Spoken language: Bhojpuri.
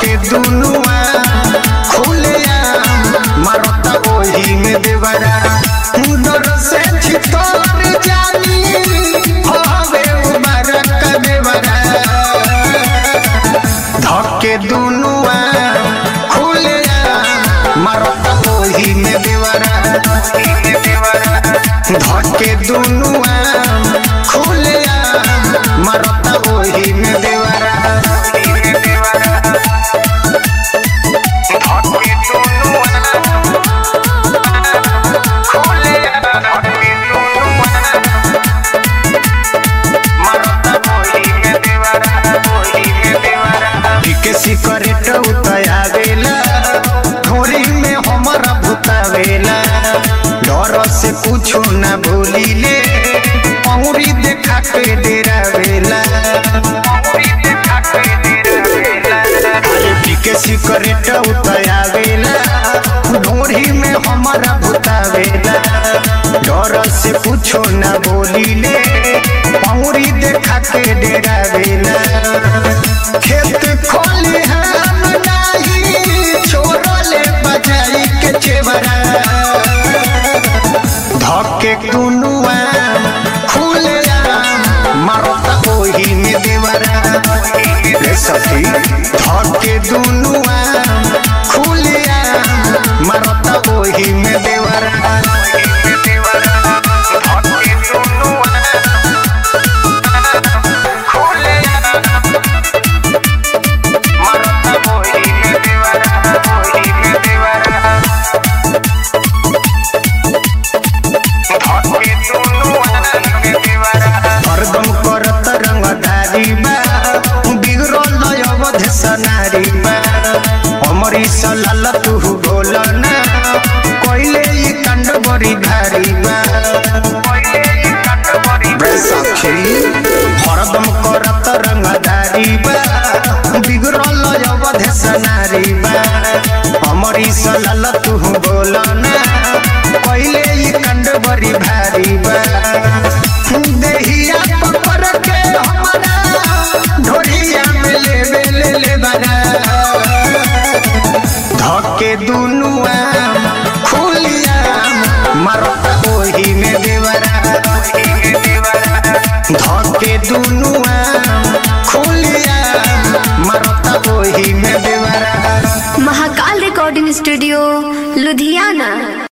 धके दुनुआ खुले मारता ओही में देवरा डर से छितर जानी हवे उमर का देवरा धके दुनुआ खुले मारता ओही में देवरा धके दुनुआ खुले मारता ओही में देवरा सिकरेट उतावेला घोरी में हमारा भुतावेला डर से कुछ न भूलिले औरी देखा के डेरावेला के सिकरेट उतावेला घोरी में हमारा भुतावेला डर से कुछ न बोलिले औरी देखा के डेरावेला खेत खोली छोड़ले बजाई के चेवरा धके दुनुआ खुले मारता ओही में देवरा रे सखी धके दुनुआ खुले मारता ओही में देवरा हमारी सलाल तू बोलना कोइले ये कंड बड़ी भारी सखी हरदम करत रंगदारी बिगड़ल अवधेश नारी हमारी सलाल तू बोलना कोइले ये कंड बड़ी भारी देहिया पकड़ के हमारा ढोरिया में ले बना धके दुनुआ खुलिया मारता ओही में देवरा धके दुनुआ खुलिया मारता ओही में देवरा। Mahakal recording studio Ludhiana.